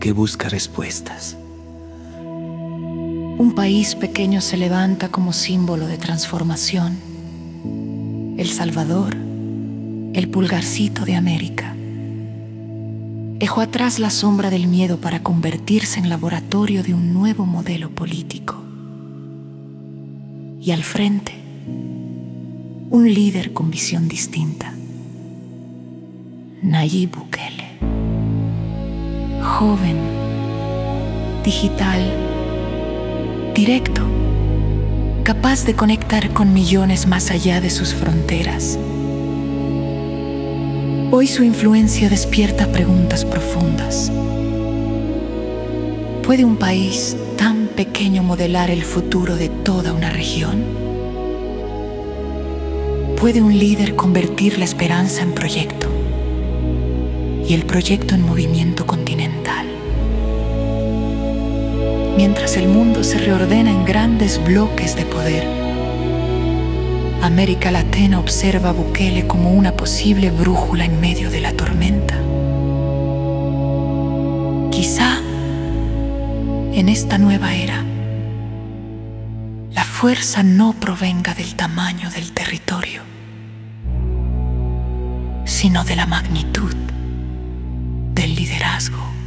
que busca respuestas. Un país pequeño se levanta como símbolo de transformación. El Salvador, el pulgarcito de América. Dejó atrás la sombra del miedo para convertirse en laboratorio de un nuevo modelo político. Y al frente, un líder con visión distinta. Nayib Bukele. Joven, digital, directo, capaz de conectar con millones más allá de sus fronteras. Hoy su influencia despierta preguntas profundas. ¿Puede un país tan pequeño modelar el futuro de toda una región? ¿Puede un líder convertir la esperanza en proyecto y el proyecto en movimiento continental? Mientras el mundo se reordena en grandes bloques de poder, América Latina observa a Bukele como una posible brújula en medio de la tormenta. Quizá, en esta nueva era, la fuerza no provenga del tamaño del territorio, sino de la magnitud del liderazgo.